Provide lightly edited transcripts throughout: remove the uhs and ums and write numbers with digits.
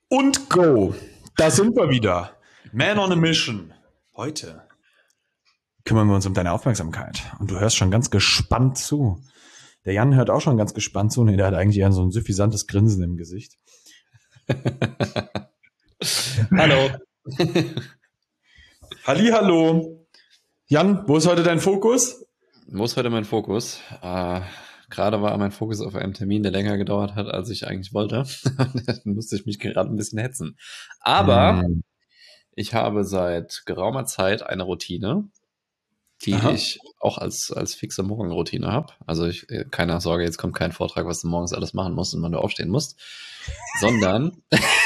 Und go. Da sind wir wieder. Man on a Mission. Heute kümmern wir uns um deine Aufmerksamkeit. Und du hörst schon ganz gespannt zu. Der Jan hört auch schon ganz gespannt zu. Nee, der hat eigentlich eher so ein suffisantes Grinsen im Gesicht. Hallo. Hallihallo. Jan, wo ist heute dein Fokus? Wo ist heute mein Fokus? Gerade war mein Fokus auf einem Termin, der länger gedauert hat, als ich eigentlich wollte. Dann musste ich mich gerade ein bisschen hetzen. Aber ich habe seit geraumer Zeit eine Routine, die ich auch als fixe Morgenroutine habe. Also keine Sorge, jetzt kommt kein Vortrag, was du morgens alles machen musst und wann du aufstehen musst, sondern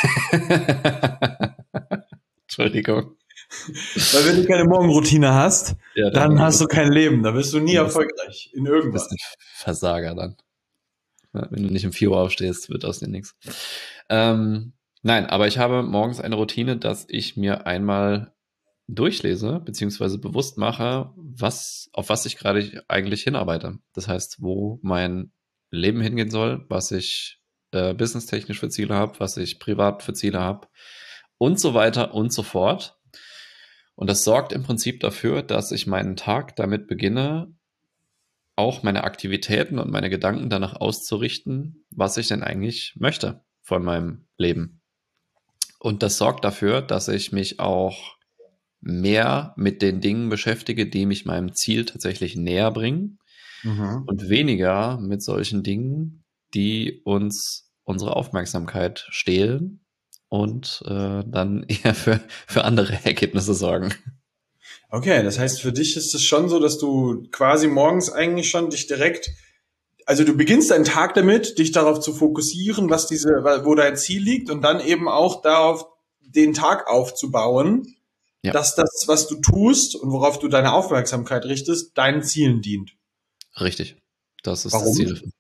Entschuldigung. Weil wenn du keine Morgenroutine hast, ja, dann hast du kein Leben. Da bist du nie erfolgreich in irgendwas. Du bist ein Versager dann. Ja, wenn du nicht um 4 Uhr aufstehst, wird aus dir nichts. Nein, aber ich habe morgens eine Routine, dass ich mir einmal durchlese, beziehungsweise bewusst mache, auf was ich gerade eigentlich hinarbeite. Das heißt, wo mein Leben hingehen soll, was ich businesstechnisch für Ziele habe, was ich privat für Ziele habe und so weiter und so fort. Und das sorgt im Prinzip dafür, dass ich meinen Tag damit beginne, auch meine Aktivitäten und meine Gedanken danach auszurichten, was ich denn eigentlich möchte von meinem Leben. Und das sorgt dafür, dass ich mich auch mehr mit den Dingen beschäftige, die mich meinem Ziel tatsächlich näher bringen und weniger mit solchen Dingen, die uns unsere Aufmerksamkeit stehlen und dann eher für andere Ergebnisse sorgen. Okay, das heißt, für dich ist es schon so, dass du quasi morgens eigentlich schon dich direkt, also du beginnst deinen Tag damit, dich darauf zu fokussieren, wo dein Ziel liegt und dann eben auch darauf, den Tag aufzubauen, ja, dass das, was du tust und worauf du deine Aufmerksamkeit richtest, deinen Zielen dient. Richtig, das ist Warum? Das Ziel.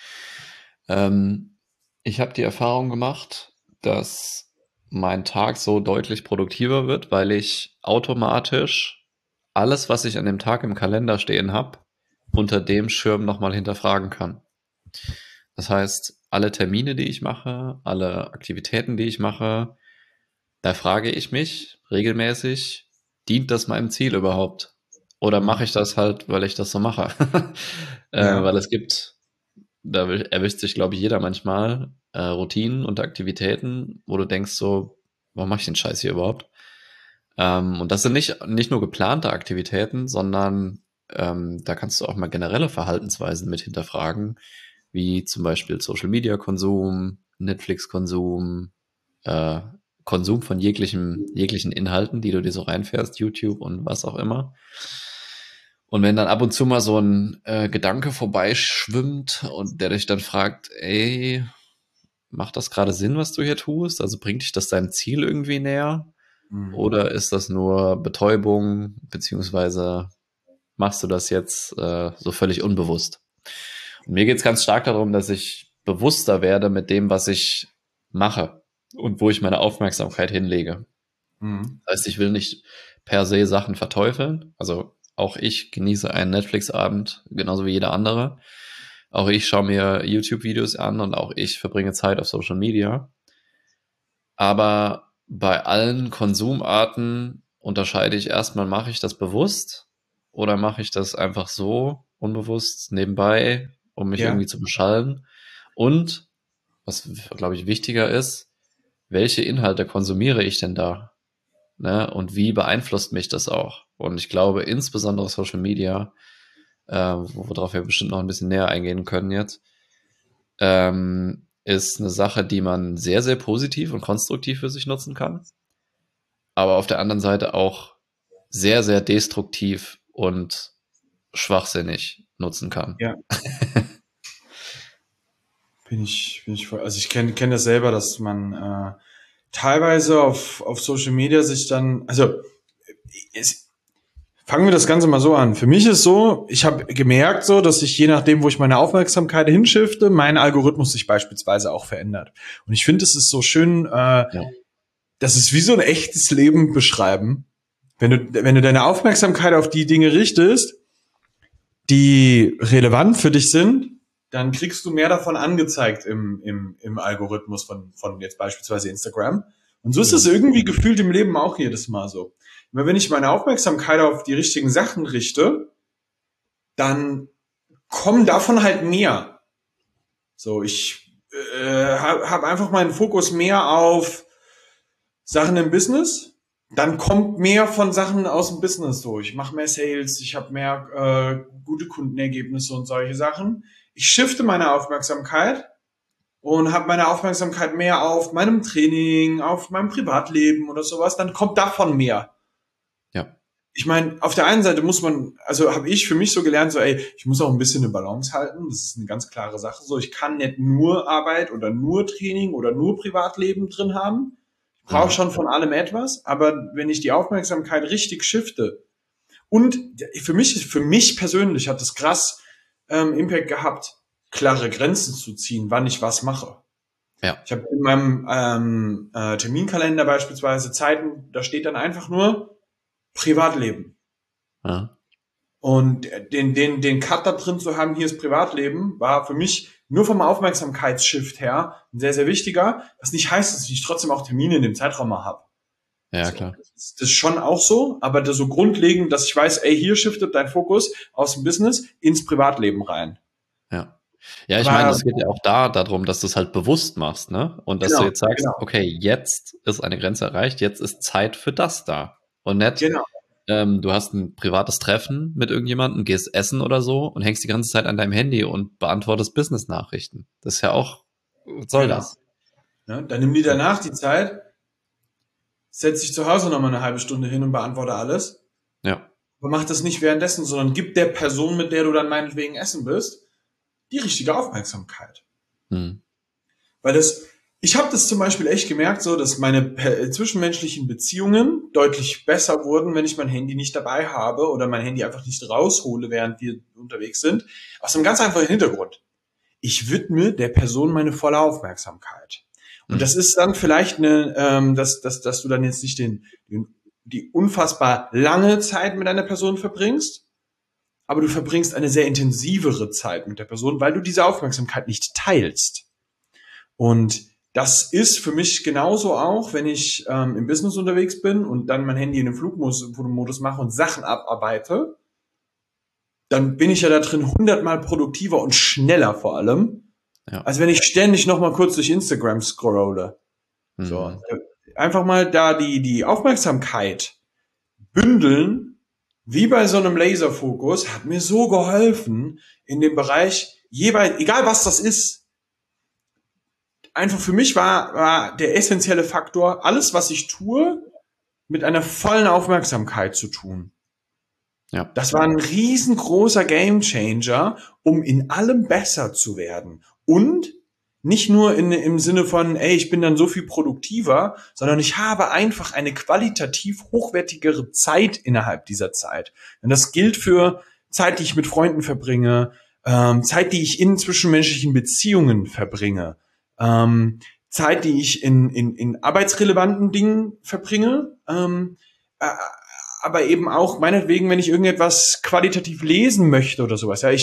Ich habe die Erfahrung gemacht, dass mein Tag so deutlich produktiver wird, weil ich automatisch alles, was ich an dem Tag im Kalender stehen habe, unter dem Schirm nochmal hinterfragen kann. Das heißt, alle Termine, die ich mache, alle Aktivitäten, die ich mache, da frage ich mich regelmäßig, dient das meinem Ziel überhaupt? Oder mache ich das halt, weil ich das so mache? Weil es gibt, da erwischt sich, glaube ich, jeder manchmal Routinen und Aktivitäten, wo du denkst so, warum mache ich den Scheiß hier überhaupt? Und das sind nicht nur geplante Aktivitäten, sondern da kannst du auch mal generelle Verhaltensweisen mit hinterfragen, wie zum Beispiel Social-Media-Konsum, Netflix-Konsum, Konsum von jeglichen Inhalten, die du dir so reinfährst, YouTube und was auch immer. Und wenn dann ab und zu mal so ein Gedanke vorbeischwimmt und der dich dann fragt, ey, macht das gerade Sinn, was du hier tust? Also bringt dich das deinem Ziel irgendwie näher? Oder ist das nur Betäubung, beziehungsweise machst du das jetzt so völlig unbewusst? Und mir geht es ganz stark darum, dass ich bewusster werde mit dem, was ich mache und wo ich meine Aufmerksamkeit hinlege. Das heißt, ich will nicht per se Sachen verteufeln. Also auch ich genieße einen Netflix-Abend, genauso wie jeder andere. Auch ich schaue mir YouTube-Videos an und auch ich verbringe Zeit auf Social Media. Aber bei allen Konsumarten unterscheide ich erstmal, mache ich das bewusst oder mache ich das einfach so unbewusst nebenbei, um mich irgendwie zu beschallen? Und, was glaube ich wichtiger ist, welche Inhalte konsumiere ich denn da? Ne? Und wie beeinflusst mich das auch? Und ich glaube, insbesondere Social Media, worauf wir bestimmt noch ein bisschen näher eingehen können jetzt, ist eine Sache, die man sehr, sehr positiv und konstruktiv für sich nutzen kann, aber auf der anderen Seite auch sehr, sehr destruktiv und schwachsinnig nutzen kann. Ja. Bin ich voll, also ich kenne das selber, dass man teilweise auf Social Media sich dann, also fangen wir das Ganze mal so an. Für mich ist so, ich habe gemerkt so, dass ich je nachdem, wo ich meine Aufmerksamkeit hinschifte, mein Algorithmus sich beispielsweise auch verändert. Und ich finde, es ist so schön, das ist wie so ein echtes Leben beschreiben. Wenn du deine Aufmerksamkeit auf die Dinge richtest, die relevant für dich sind, dann kriegst du mehr davon angezeigt im Algorithmus von jetzt beispielsweise Instagram. Und so ist es irgendwie gefühlt im Leben auch jedes Mal so. Immer wenn ich meine Aufmerksamkeit auf die richtigen Sachen richte, dann kommen davon halt mehr. So, ich habe einfach meinen Fokus mehr auf Sachen im Business, dann kommt mehr von Sachen aus dem Business so. Ich mache mehr Sales, ich habe mehr gute Kundenergebnisse und solche Sachen. Ich shifte meine Aufmerksamkeit und habe meine Aufmerksamkeit mehr auf meinem Training, auf meinem Privatleben oder sowas, dann kommt davon mehr. Ja. Ich meine, auf der einen Seite muss man, also habe ich für mich so gelernt, so ich muss auch ein bisschen eine Balance halten. Das ist eine ganz klare Sache. So, ich kann nicht nur Arbeit oder nur Training oder nur Privatleben drin haben. Ich brauche schon von allem etwas, aber wenn ich die Aufmerksamkeit richtig shifte und für mich persönlich hat das krass Impact gehabt, klare Grenzen zu ziehen, wann ich was mache. Ja. Ich habe in meinem Terminkalender beispielsweise Zeiten, da steht dann einfach nur Privatleben. Ja. Und den Cut da drin zu haben, hier ist Privatleben, war für mich nur vom Aufmerksamkeitsshift her ein sehr, sehr wichtiger. Was nicht heißt, dass ich trotzdem auch Termine in dem Zeitraum mal habe. Ja, so, klar. Das ist schon auch so, aber das so grundlegend, dass ich weiß, hier shiftet dein Fokus aus dem Business ins Privatleben rein. Ja. Ja, ich meine, es geht ja auch darum, dass du es halt bewusst machst, ne? Und dass du jetzt sagst, okay, jetzt ist eine Grenze erreicht, jetzt ist Zeit für das da. Und nicht, du hast ein privates Treffen mit irgendjemandem, gehst essen oder so und hängst die ganze Zeit an deinem Handy und beantwortest Business-Nachrichten. Das ist ja auch, was soll das? Ja, dann nimm dir danach die Zeit, setz dich zu Hause nochmal eine halbe Stunde hin und beantworte alles. Ja. Aber mach das nicht währenddessen, sondern gib der Person, mit der du dann meinetwegen essen bist, die richtige Aufmerksamkeit. Weil ich habe das zum Beispiel echt gemerkt, so, dass meine zwischenmenschlichen Beziehungen deutlich besser wurden, wenn ich mein Handy nicht dabei habe oder mein Handy einfach nicht raushole, während wir unterwegs sind. Aus einem ganz einfachen Hintergrund. Ich widme der Person meine volle Aufmerksamkeit. Und das ist dann vielleicht dass du dann jetzt nicht die unfassbar lange Zeit mit einer Person verbringst, aber du verbringst eine sehr intensivere Zeit mit der Person, weil du diese Aufmerksamkeit nicht teilst. Und das ist für mich genauso auch, wenn ich im Business unterwegs bin und dann mein Handy in den Flugmodus mache und Sachen abarbeite, dann bin ich ja da drin 100-mal produktiver und schneller vor allem, als wenn ich ständig noch mal kurz durch Instagram scrolle. So, einfach mal da die Aufmerksamkeit bündeln, wie bei so einem Laserfokus, hat mir so geholfen in dem Bereich, jeweils, egal was das ist, einfach für mich war der essentielle Faktor, alles, was ich tue, mit einer vollen Aufmerksamkeit zu tun. Ja. Das war ein riesengroßer Gamechanger, um in allem besser zu werden. Und nicht nur im Sinne von, ich bin dann so viel produktiver, sondern ich habe einfach eine qualitativ hochwertigere Zeit innerhalb dieser Zeit. Und das gilt für Zeit, die ich mit Freunden verbringe, Zeit, die ich in zwischenmenschlichen Beziehungen verbringe, Zeit, die ich in arbeitsrelevanten Dingen verbringe, aber eben auch meinetwegen, wenn ich irgendetwas qualitativ lesen möchte oder sowas. Ja,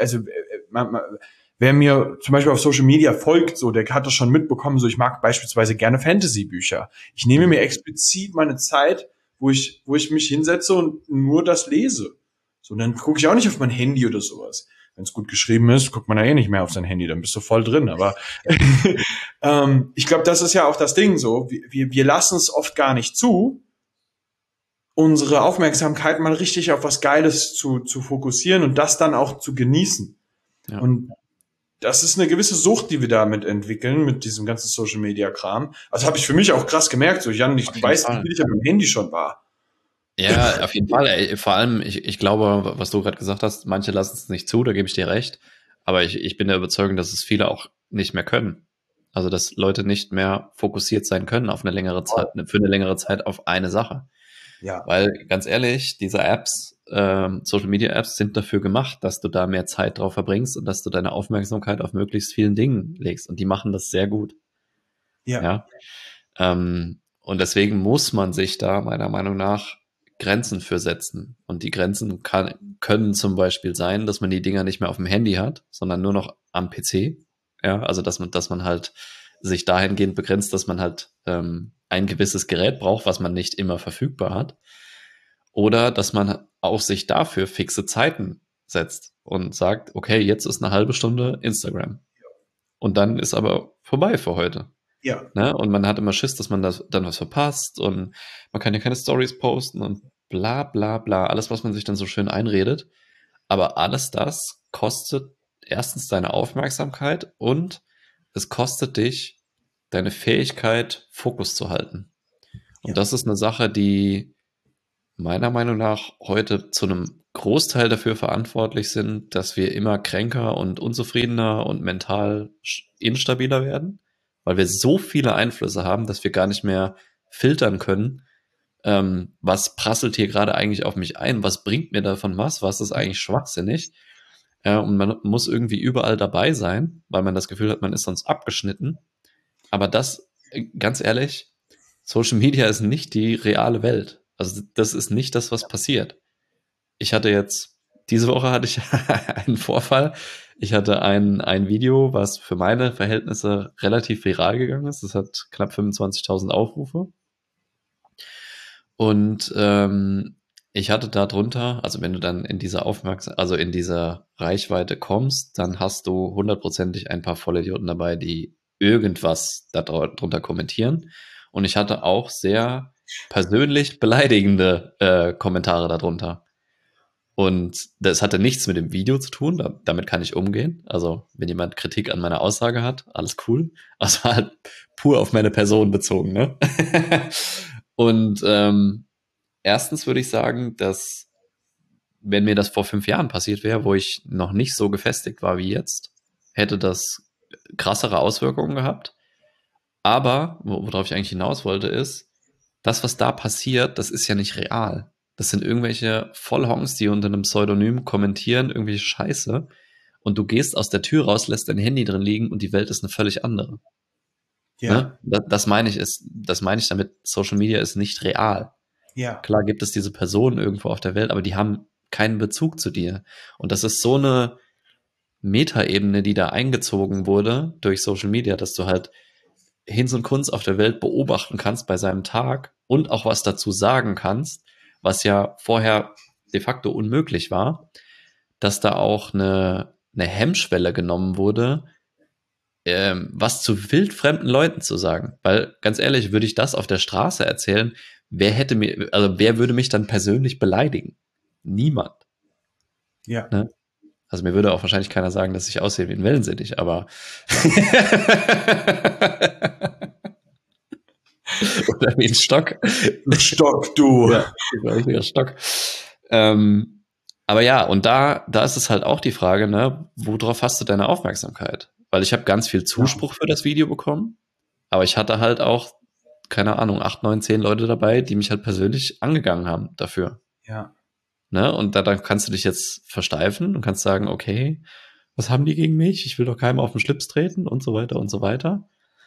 wer mir zum Beispiel auf Social Media folgt, so, der hat das schon mitbekommen, so, ich mag beispielsweise gerne Fantasy-Bücher. Ich nehme mir explizit meine Zeit, wo ich mich hinsetze und nur das lese. So, dann gucke ich auch nicht auf mein Handy oder sowas. Wenn es gut geschrieben ist, guckt man ja nicht mehr auf sein Handy, dann bist du voll drin. Aber ich glaube, das ist ja auch das Ding so. Wir lassen es oft gar nicht zu, unsere Aufmerksamkeit mal richtig auf was Geiles zu fokussieren und das dann auch zu genießen. Ja. Und das ist eine gewisse Sucht, die wir damit entwickeln, mit diesem ganzen Social-Media-Kram. Also habe ich für mich auch krass gemerkt, so Jan, du weißt, wie viel ich an meinem Handy schon war. Ja, auf jeden Fall. Ey. Vor allem, ich glaube, was du gerade gesagt hast, manche lassen es nicht zu, da gebe ich dir recht. Aber ich bin der Überzeugung, dass es viele auch nicht mehr können. Also, dass Leute nicht mehr fokussiert sein können auf eine längere Zeit, für eine längere Zeit auf eine Sache. Ja. Weil, ganz ehrlich, diese Apps, Social-Media-Apps sind dafür gemacht, dass du da mehr Zeit drauf verbringst und dass du deine Aufmerksamkeit auf möglichst vielen Dingen legst. Und die machen das sehr gut. Ja. Und deswegen muss man sich da meiner Meinung nach Grenzen für setzen. Und die Grenzen können zum Beispiel sein, dass man die Dinger nicht mehr auf dem Handy hat, sondern nur noch am PC. Ja, also dass man halt sich dahingehend begrenzt, dass man halt ein gewisses Gerät braucht, was man nicht immer verfügbar hat. Oder dass man auch sich dafür fixe Zeiten setzt und sagt, okay, jetzt ist eine halbe Stunde Instagram. Und dann ist aber vorbei für heute. Ja. Ne? Und man hat immer Schiss, dass man das dann was verpasst und man kann ja keine Stories posten und bla bla bla. Alles, was man sich dann so schön einredet. Aber alles das kostet erstens deine Aufmerksamkeit und es kostet dich deine Fähigkeit, Fokus zu halten. Und das ist eine Sache, die meiner Meinung nach heute zu einem Großteil dafür verantwortlich sind, dass wir immer kränker und unzufriedener und mental instabiler werden, weil wir so viele Einflüsse haben, dass wir gar nicht mehr filtern können, was prasselt hier gerade eigentlich auf mich ein, was bringt mir davon was ist eigentlich schwachsinnig. Und man muss irgendwie überall dabei sein, weil man das Gefühl hat, man ist sonst abgeschnitten. Aber das, ganz ehrlich, Social Media ist nicht die reale Welt. Also das ist nicht das, was passiert. Diese Woche hatte ich einen Vorfall. Ich hatte ein Video, was für meine Verhältnisse relativ viral gegangen ist. Das hat knapp 25.000 Aufrufe. Und ich hatte da drunter, also wenn du dann in dieser in dieser Reichweite kommst, dann hast du hundertprozentig ein paar Vollidioten dabei, die irgendwas da drunter kommentieren. Und ich hatte auch sehr persönlich beleidigende Kommentare darunter. Und das hatte nichts mit dem Video zu tun, damit kann ich umgehen. Also wenn jemand Kritik an meiner Aussage hat, alles cool. Aber es war halt pur auf meine Person bezogen, ne? Und erstens würde ich sagen, dass wenn mir das vor 5 Jahren passiert wäre, wo ich noch nicht so gefestigt war wie jetzt, hätte das krassere Auswirkungen gehabt. Aber, worauf ich eigentlich hinaus wollte, ist, das, was da passiert, das ist ja nicht real. Das sind irgendwelche Vollhongs, die unter einem Pseudonym kommentieren, irgendwelche Scheiße. Und du gehst aus der Tür raus, lässt dein Handy drin liegen und die Welt ist eine völlig andere. Ja. Ne? Das meine ich damit, Social Media ist nicht real. Ja. Klar gibt es diese Personen irgendwo auf der Welt, aber die haben keinen Bezug zu dir. Und das ist so eine Metaebene, die da eingezogen wurde durch Social Media, dass du halt Hinz und Kunz auf der Welt beobachten kannst bei seinem Tag und auch was dazu sagen kannst, was ja vorher de facto unmöglich war, dass da auch eine Hemmschwelle genommen wurde, was zu wildfremden Leuten zu sagen. Weil, ganz ehrlich, würde ich das auf der Straße erzählen, wer würde mich dann persönlich beleidigen? Niemand. Ja. Ne? Also mir würde auch wahrscheinlich keiner sagen, dass ich aussehe wie ein Wellensittich, aber oder wie ein Stock. Stock, du. Ja, ein richtiger Stock. Aber ja, und da ist es halt auch die Frage, ne, worauf hast du deine Aufmerksamkeit? Weil ich habe ganz viel Zuspruch für das Video bekommen, aber ich hatte halt auch, keine Ahnung, 8, 9, 10 Leute dabei, die mich halt persönlich angegangen haben dafür. Ja. Ne? Und dann kannst du dich jetzt versteifen und kannst sagen, okay, was haben die gegen mich? Ich will doch keinem auf den Schlips treten und so weiter und so weiter.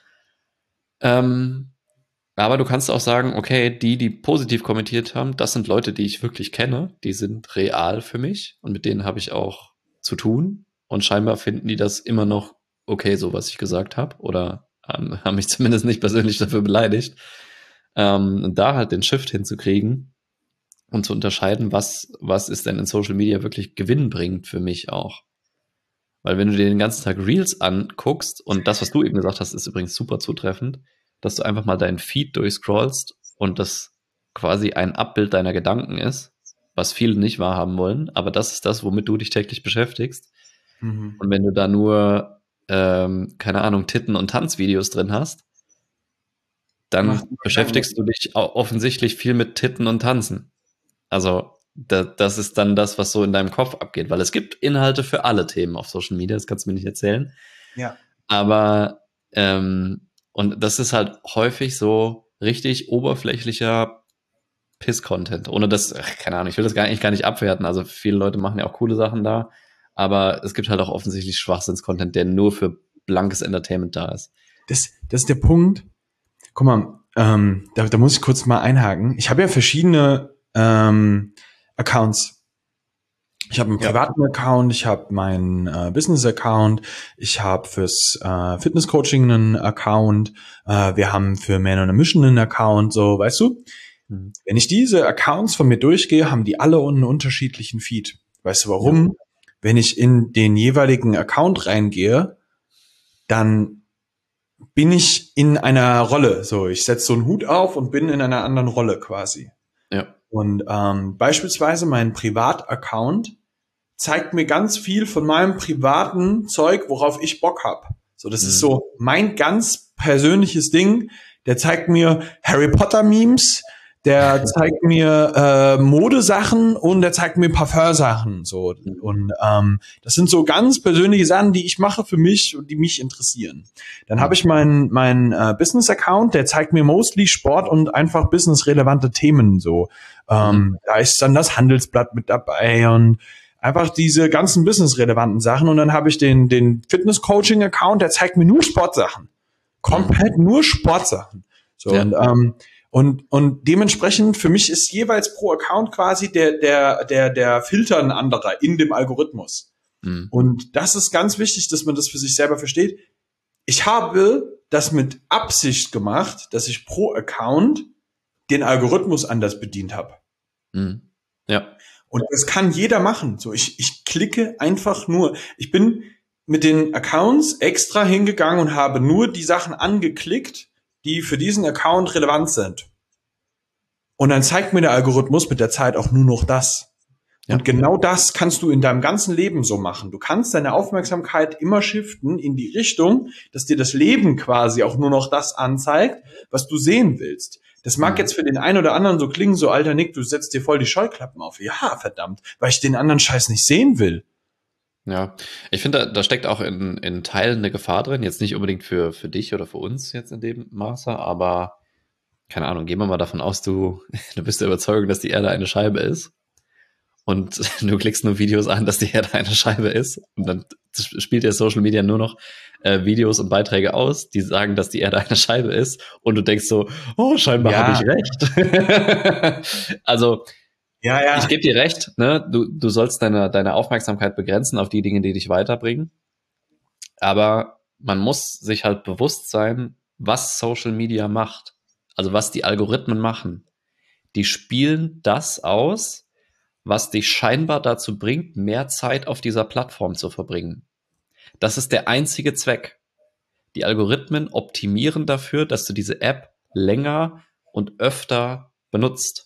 Aber du kannst auch sagen, okay, die positiv kommentiert haben, das sind Leute, die ich wirklich kenne, die sind real für mich und mit denen habe ich auch zu tun und scheinbar finden die das immer noch okay, so was ich gesagt habe oder haben mich zumindest nicht persönlich dafür beleidigt. Und da halt den Shift hinzukriegen und zu unterscheiden, was ist denn in Social Media wirklich gewinnbringend für mich auch. Weil wenn du dir den ganzen Tag Reels anguckst und das, was du eben gesagt hast, ist übrigens super zutreffend, dass du einfach mal deinen Feed durchscrollst und das quasi ein Abbild deiner Gedanken ist, was viele nicht wahrhaben wollen, aber das ist das, womit du dich täglich beschäftigst. Mhm. Und wenn du da nur, keine Ahnung, Titten- und Tanzvideos drin hast, dann beschäftigst du dich offensichtlich viel mit Titten und Tanzen. Also das ist dann das, was so in deinem Kopf abgeht, weil es gibt Inhalte für alle Themen auf Social Media, das kannst du mir nicht erzählen. Ja. Aber und das ist halt häufig so richtig oberflächlicher Piss-Content. Ohne das, keine Ahnung, ich will das gar nicht abwerten. Also viele Leute machen ja auch coole Sachen da, aber es gibt halt auch offensichtlich Schwachsinns-Content, der nur für blankes Entertainment da ist. Das ist der Punkt. Guck mal, da muss ich kurz mal einhaken. Ich habe ja verschiedene Accounts. Ich habe einen privaten Account, ich habe meinen Business-Account, ich habe fürs Fitness-Coaching einen Account, wir haben für Man on a Mission einen Account, so, weißt du? Wenn ich diese Accounts von mir durchgehe, haben die alle einen unterschiedlichen Feed. Weißt du warum? Ja. Wenn ich in den jeweiligen Account reingehe, dann bin ich in einer Rolle. So, ich setze so einen Hut auf und bin in einer anderen Rolle quasi. Ja. Und beispielsweise mein Privat-Account zeigt mir ganz viel von meinem privaten Zeug, worauf ich Bock hab. So, das ist so mein ganz persönliches Ding. Der zeigt mir Harry Potter Memes, der zeigt mir Modesachen und der zeigt mir Parfumsachen. So, und das sind so ganz persönliche Sachen, die ich mache für mich und die mich interessieren. Dann habe ich meinen Business-Account, der zeigt mir mostly Sport und einfach businessrelevante Themen. So, da ist dann das Handelsblatt mit dabei und einfach diese ganzen businessrelevanten Sachen. Und dann habe ich den Fitness-Coaching-Account, der zeigt mir nur Sportsachen. Komplett nur Sportsachen. So, ja. Und dementsprechend, für mich ist jeweils pro Account quasi der Filter ein anderer in dem Algorithmus. Mhm. Und das ist ganz wichtig, dass man das für sich selber versteht. Ich habe das mit Absicht gemacht, dass ich pro Account den Algorithmus anders bedient habe. Mhm. Ja. Und das kann jeder machen. So, ich klicke einfach nur. Ich bin mit den Accounts extra hingegangen und habe nur die Sachen angeklickt, die für diesen Account relevant sind. Und dann zeigt mir der Algorithmus mit der Zeit auch nur noch das. Ja. Und genau das kannst du in deinem ganzen Leben so machen. Du kannst deine Aufmerksamkeit immer shiften in die Richtung, dass dir das Leben quasi auch nur noch das anzeigt, was du sehen willst. Das mag jetzt für den einen oder anderen so klingen, so alter Nick, du setzt dir voll die Scheuklappen auf. Ja, verdammt, weil ich den anderen Scheiß nicht sehen will. Ja, ich finde, da steckt auch in Teilen eine Gefahr drin. Jetzt nicht unbedingt für dich oder für uns jetzt in dem Maße, aber keine Ahnung, gehen wir mal davon aus, du bist der Überzeugung, dass die Erde eine Scheibe ist. Und du klickst nur Videos an, dass die Erde eine Scheibe ist. Und dann spielt der Social Media nur noch Videos und Beiträge aus, die sagen, dass die Erde eine Scheibe ist. Und du denkst so, oh, scheinbar habe ich recht. Also, ich gebe dir recht, ne? Du sollst deine Aufmerksamkeit begrenzen auf die Dinge, die dich weiterbringen. Aber man muss sich halt bewusst sein, was Social Media macht. Also was die Algorithmen machen. Die spielen das aus, was dich scheinbar dazu bringt, mehr Zeit auf dieser Plattform zu verbringen. Das ist der einzige Zweck. Die Algorithmen optimieren dafür, dass du diese App länger und öfter benutzt.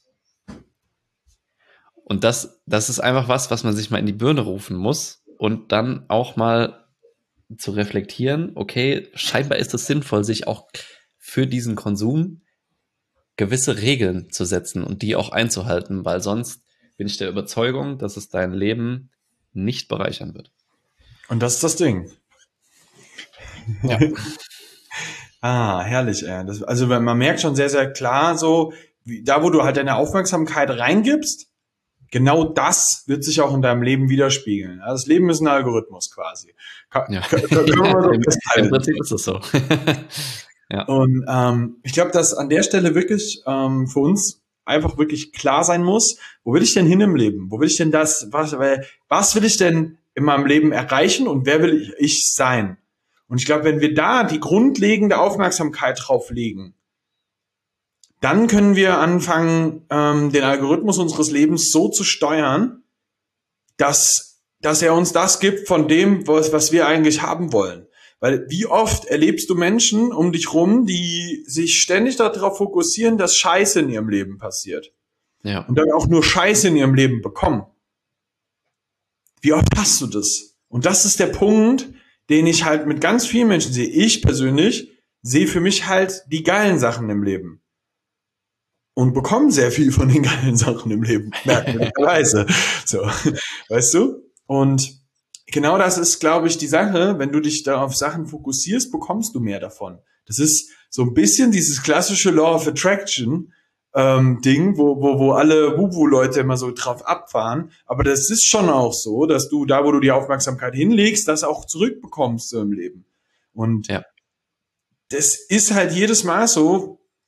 Und das ist einfach was man sich mal in die Birne rufen muss und dann auch mal zu reflektieren, okay, scheinbar ist es sinnvoll, sich auch für diesen Konsum gewisse Regeln zu setzen und die auch einzuhalten, weil sonst bin ich der Überzeugung, dass es dein Leben nicht bereichern wird. Und das ist das Ding. Ja. Herrlich, ey. Also man merkt schon sehr, sehr klar so, da wo du halt deine Aufmerksamkeit reingibst, genau das wird sich auch in deinem Leben widerspiegeln. Also das Leben ist ein Algorithmus quasi. Können wir mal so festhalten. Im Prinzip ist es so. Ja. Und ich glaube, dass an der Stelle wirklich für uns einfach wirklich klar sein muss, wo will ich denn hin im Leben? Wo will ich denn was will ich denn in meinem Leben erreichen und wer will ich sein? Und ich glaube, wenn wir da die grundlegende Aufmerksamkeit drauf legen, dann können wir anfangen, den Algorithmus unseres Lebens so zu steuern, dass er uns das gibt von dem, was wir eigentlich haben wollen. Weil wie oft erlebst du Menschen um dich rum, die sich ständig darauf fokussieren, dass Scheiße in ihrem Leben passiert. Ja. Und dann auch nur Scheiße in ihrem Leben bekommen. Wie oft hast du das? Und das ist der Punkt, den ich halt mit ganz vielen Menschen sehe. Ich persönlich sehe für mich halt die geilen Sachen im Leben. Und bekomme sehr viel von den geilen Sachen im Leben. Merkwürdigerweise. So, weißt du? Und genau das ist, glaube ich, die Sache. Wenn du dich da auf Sachen fokussierst, bekommst du mehr davon. Das ist so ein bisschen dieses klassische Law of Attraction Ding, wo alle Wubu-Leute immer so drauf abfahren. Aber das ist schon auch so, dass du da, wo du die Aufmerksamkeit hinlegst, das auch zurückbekommst so im Leben. Und das ist halt jedes Mal so,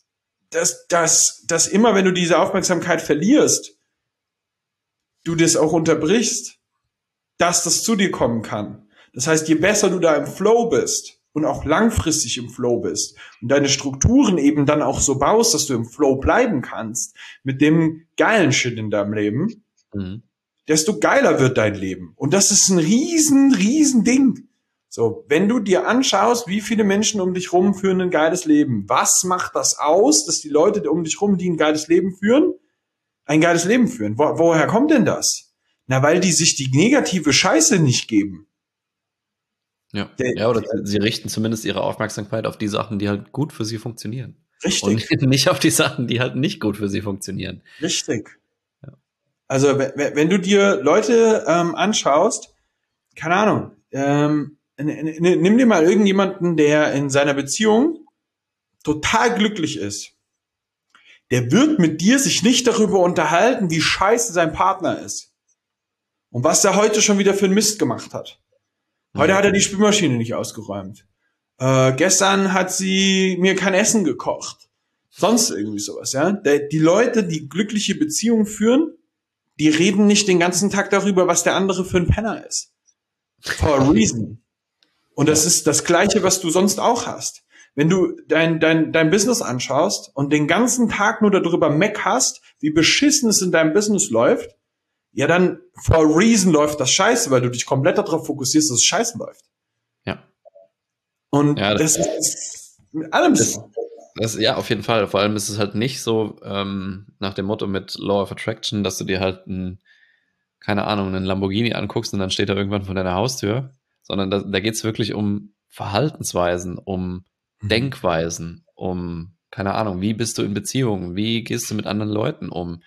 dass immer, wenn du diese Aufmerksamkeit verlierst, du das auch unterbrichst, dass das zu dir kommen kann. Das heißt, je besser du da im Flow bist und auch langfristig im Flow bist und deine Strukturen eben dann auch so baust, dass du im Flow bleiben kannst mit dem geilen Shit in deinem Leben, desto geiler wird dein Leben. Und das ist ein riesen Ding. So, wenn du dir anschaust, wie viele Menschen um dich rum führen ein geiles Leben, was macht das aus, dass die Leute um dich rum, die ein geiles Leben führen, ein geiles Leben führen? Woher kommt denn das? Na, weil die sich die negative Scheiße nicht geben. Ja, oder sie richten zumindest ihre Aufmerksamkeit auf die Sachen, die halt gut für sie funktionieren. Richtig. Und nicht auf die Sachen, die halt nicht gut für sie funktionieren. Richtig. Ja. Also, wenn du dir Leute anschaust, keine Ahnung, nimm dir mal irgendjemanden, der in seiner Beziehung total glücklich ist. Der wird mit dir sich nicht darüber unterhalten, wie scheiße sein Partner ist. Und was der heute schon wieder für einen Mist gemacht hat. Heute hat er die Spülmaschine nicht ausgeräumt. Gestern hat sie mir kein Essen gekocht. Sonst irgendwie sowas, ja. Die Leute, die glückliche Beziehungen führen, die reden nicht den ganzen Tag darüber, was der andere für ein Penner ist. For a reason. Und das ist das Gleiche, was du sonst auch hast. Wenn du dein Business anschaust und den ganzen Tag nur darüber meckerst, wie beschissen es in deinem Business läuft, ja dann for a reason läuft das scheiße, weil du dich komplett darauf fokussierst, dass es scheiße läuft. Ja. Und ja, das ist mit allem so. Ja, auf jeden Fall. Vor allem ist es halt nicht so nach dem Motto mit Law of Attraction, dass du dir halt einen Lamborghini anguckst und dann steht er irgendwann vor deiner Haustür, sondern da geht es wirklich um Verhaltensweisen, um Denkweisen, um, keine Ahnung, wie bist du in Beziehungen, wie gehst du mit anderen Leuten um,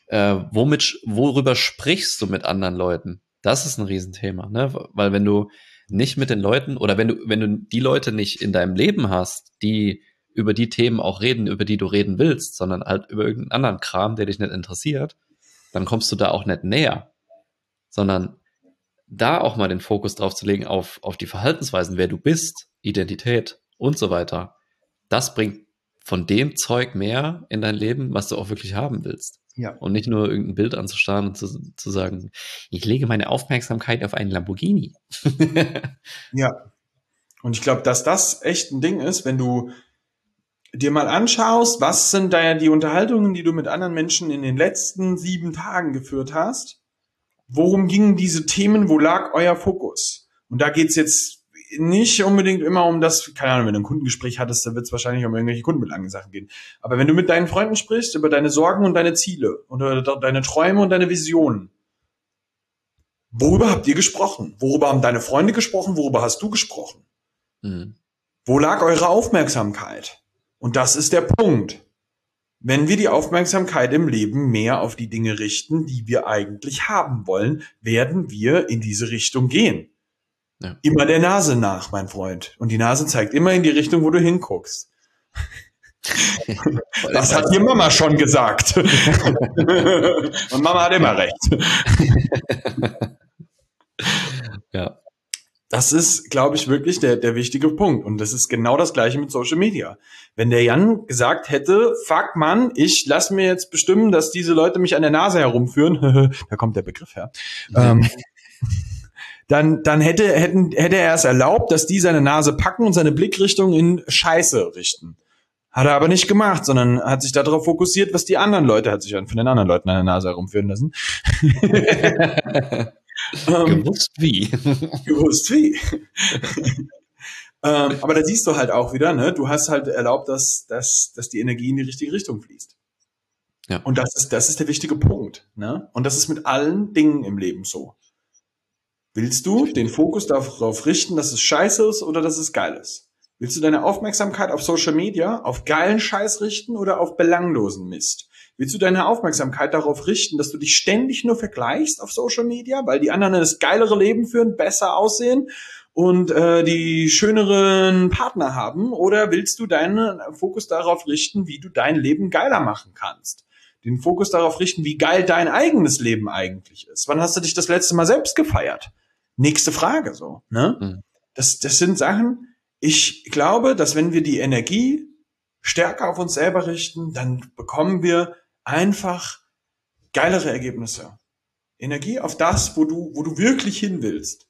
worüber sprichst du mit anderen Leuten? Das ist ein Riesenthema, ne? Weil wenn du nicht mit den Leuten oder wenn du die Leute nicht in deinem Leben hast, die über die Themen auch reden, über die du reden willst, sondern halt über irgendeinen anderen Kram, der dich nicht interessiert, dann kommst du da auch nicht näher, sondern da auch mal den Fokus drauf zu legen auf die Verhaltensweisen, wer du bist, Identität und so weiter. Das bringt von dem Zeug mehr in dein Leben, was du auch wirklich haben willst. Ja. Und nicht nur irgendein Bild anzustarren und zu sagen, ich lege meine Aufmerksamkeit auf einen Lamborghini. Ja. Und ich glaube, dass das echt ein Ding ist, wenn du dir mal anschaust, was sind da die Unterhaltungen, die du mit anderen Menschen in den letzten 7 Tagen geführt hast. Worum gingen diese Themen? Wo lag euer Fokus? Und da geht's jetzt nicht unbedingt immer um das, keine Ahnung, wenn du ein Kundengespräch hattest, da wird es wahrscheinlich um irgendwelche kundenbelangenden Sachen gehen. Aber wenn du mit deinen Freunden sprichst, über deine Sorgen und deine Ziele oder deine Träume und deine Visionen, worüber habt ihr gesprochen? Worüber haben deine Freunde gesprochen? Worüber hast du gesprochen? Wo lag eure Aufmerksamkeit? Und das ist der Punkt. Wenn wir die Aufmerksamkeit im Leben mehr auf die Dinge richten, die wir eigentlich haben wollen, werden wir in diese Richtung gehen. Ja. Immer der Nase nach, mein Freund. Und die Nase zeigt immer in die Richtung, wo du hinguckst. Das hat dir Mama schon gesagt. Und Mama hat immer recht. Ja. Das ist, glaube ich, wirklich der wichtige Punkt. Und das ist genau das Gleiche mit Social Media. Wenn der Jan gesagt hätte, fuck Mann, ich lass mir jetzt bestimmen, dass diese Leute mich an der Nase herumführen, da kommt der Begriff her, dann hätte er es erlaubt, dass die seine Nase packen und seine Blickrichtung in Scheiße richten. Hat er aber nicht gemacht, sondern hat sich darauf fokussiert, was die anderen Leute, hat sich von den anderen Leuten an der Nase herumführen lassen. Gewusst wie. Gewusst wie. Aber da siehst du halt auch wieder, ne? Du hast halt erlaubt, dass die Energie in die richtige Richtung fließt. Ja. Und das ist der wichtige Punkt, ne? Und das ist mit allen Dingen im Leben so. Willst du den Fokus darauf richten, dass es scheiße ist oder dass es geil ist? Willst du deine Aufmerksamkeit auf Social Media, auf geilen Scheiß richten oder auf belanglosen Mist? Willst du deine Aufmerksamkeit darauf richten, dass du dich ständig nur vergleichst auf Social Media, weil die anderen das geilere Leben führen, besser aussehen und die schöneren Partner haben? Oder willst du deinen Fokus darauf richten, wie du dein Leben geiler machen kannst? Den Fokus darauf richten, wie geil dein eigenes Leben eigentlich ist. Wann hast du dich das letzte Mal selbst gefeiert? Nächste Frage so, ne? Das sind Sachen, ich glaube, dass wenn wir die Energie stärker auf uns selber richten, dann bekommen wir einfach geilere Ergebnisse. Energie auf das, wo du wirklich hin willst.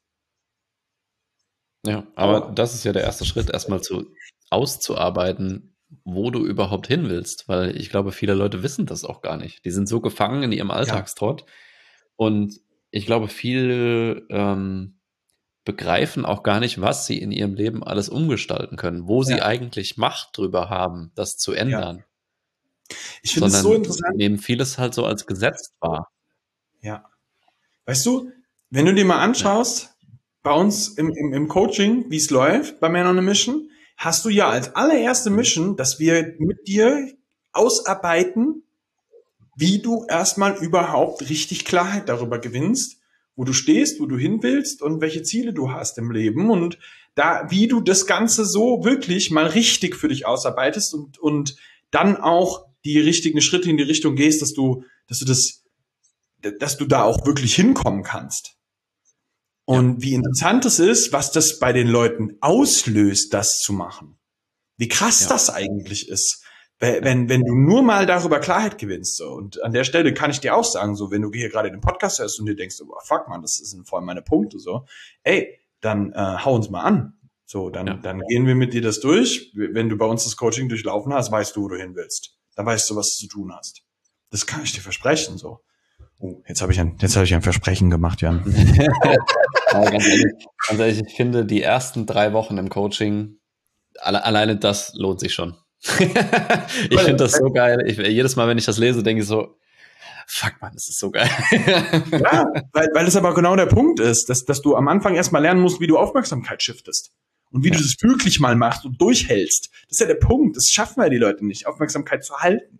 Ja, aber das ist ja der erste Schritt, erstmal auszuarbeiten, wo du überhaupt hin willst, weil ich glaube, viele Leute wissen das auch gar nicht. Die sind so gefangen in ihrem Alltagstrott und ich glaube, viele begreifen auch gar nicht, was sie in ihrem Leben alles umgestalten können, wo sie eigentlich Macht drüber haben, das zu ändern. Ich finde es so interessant. Nehmen vieles halt so als Gesetz wahr. Ja. Weißt du, wenn du dir mal anschaust, bei uns im Coaching, wie es läuft bei Man on a Mission, hast du ja als allererste Mission, dass wir mit dir ausarbeiten, wie du erstmal überhaupt richtig Klarheit darüber gewinnst, wo du stehst, wo du hin willst und welche Ziele du hast im Leben und wie du das Ganze so wirklich mal richtig für dich ausarbeitest und dann auch die richtigen Schritte in die Richtung gehst, dass du da auch wirklich hinkommen kannst. Und wie interessant es ist, was das bei den Leuten auslöst, das zu machen. Wie krass das eigentlich ist. Wenn du nur mal darüber Klarheit gewinnst. So. Und an der Stelle kann ich dir auch sagen, so, wenn du hier gerade den Podcast hörst und dir denkst, oh, fuck man, das sind vor allem meine Punkte, so, ey, dann hau uns mal an. So, dann gehen wir mit dir das durch. Wenn du bei uns das Coaching durchlaufen hast, weißt du, wo du hin willst. Dann weißt du, was du zu tun hast. Das kann ich dir versprechen, so. Oh, jetzt habe ich ein Versprechen gemacht, Jan. Aber ganz ehrlich, ich finde, die ersten 3 Wochen im Coaching, alleine das lohnt sich schon. Ich finde das so geil. Jedes Mal, wenn ich das lese, denke ich so, fuck man, das ist so geil. Ja, weil das aber genau der Punkt ist, dass du am Anfang erstmal lernen musst, wie du Aufmerksamkeit shiftest. Und wie du das wirklich mal machst und durchhältst. Das ist ja der Punkt. Das schaffen ja die Leute nicht, Aufmerksamkeit zu halten.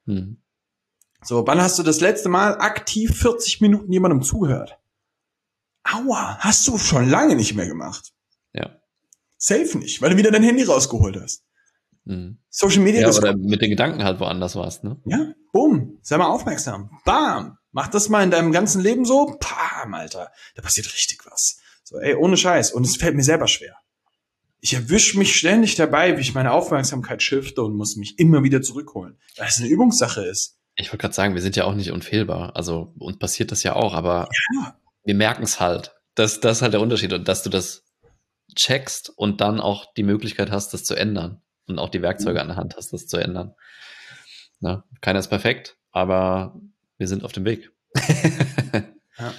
So, wann hast du das letzte Mal aktiv 40 Minuten jemandem zugehört? Aua, hast du schon lange nicht mehr gemacht. Ja. Safe nicht, weil du wieder dein Handy rausgeholt hast. Social Media. Ja, oder mit den Gedanken halt woanders warst, ne? Ja, bumm, sei mal aufmerksam. Bam, mach das mal in deinem ganzen Leben so. Pam, Alter, da passiert richtig was. So, ey, ohne Scheiß. Und es fällt mir selber schwer. Ich erwische mich ständig dabei, wie ich meine Aufmerksamkeit shifte und muss mich immer wieder zurückholen. Weil es eine Übungssache ist. Ich wollte gerade sagen, wir sind ja auch nicht unfehlbar. Also uns passiert das ja auch, aber wir merken es halt. Das ist halt der Unterschied. Und dass du das checkst und dann auch die Möglichkeit hast, das zu ändern. Und auch die Werkzeuge an der Hand hast, das zu ändern. Na, keiner ist perfekt, aber wir sind auf dem Weg. Ja.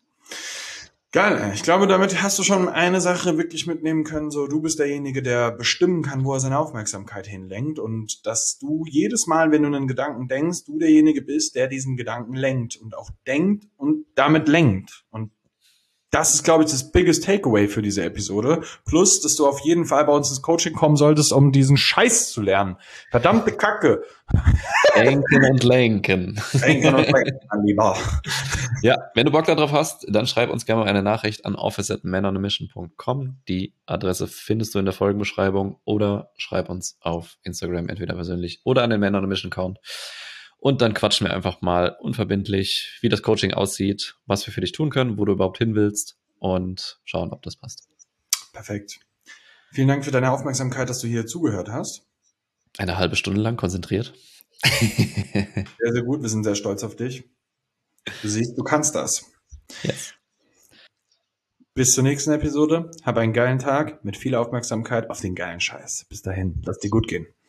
Geil, ich glaube, damit hast du schon eine Sache wirklich mitnehmen können, so du bist derjenige, der bestimmen kann, wo er seine Aufmerksamkeit hinlenkt und dass du jedes Mal, wenn du einen Gedanken denkst, du derjenige bist, der diesen Gedanken lenkt und auch denkt und damit lenkt. Und das ist, glaube ich, das biggest Takeaway für diese Episode. Plus, dass du auf jeden Fall bei uns ins Coaching kommen solltest, um diesen Scheiß zu lernen. Verdammte Kacke. Denken und lenken. Denken und lenken, mein Lieber. Ja, wenn du Bock darauf hast, dann schreib uns gerne mal eine Nachricht an office@manonamission.com. Die Adresse findest du in der Folgenbeschreibung oder schreib uns auf Instagram entweder persönlich oder an den Man on a Mission Account. Und dann quatschen wir einfach mal unverbindlich, wie das Coaching aussieht, was wir für dich tun können, wo du überhaupt hin willst und schauen, ob das passt. Perfekt. Vielen Dank für deine Aufmerksamkeit, dass du hier zugehört hast. Eine halbe Stunde lang konzentriert. Sehr, sehr gut. Wir sind sehr stolz auf dich. Du siehst, du kannst das. Yes. Bis zur nächsten Episode. Hab einen geilen Tag mit viel Aufmerksamkeit auf den geilen Scheiß. Bis dahin. Lass dir gut gehen.